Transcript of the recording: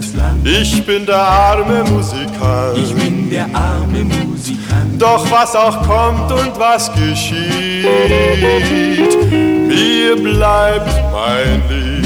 das Land. Ich bin der arme Musikant. Ich bin der arme Musikant. Doch was auch kommt und was geschieht, mir bleibt mein Lied.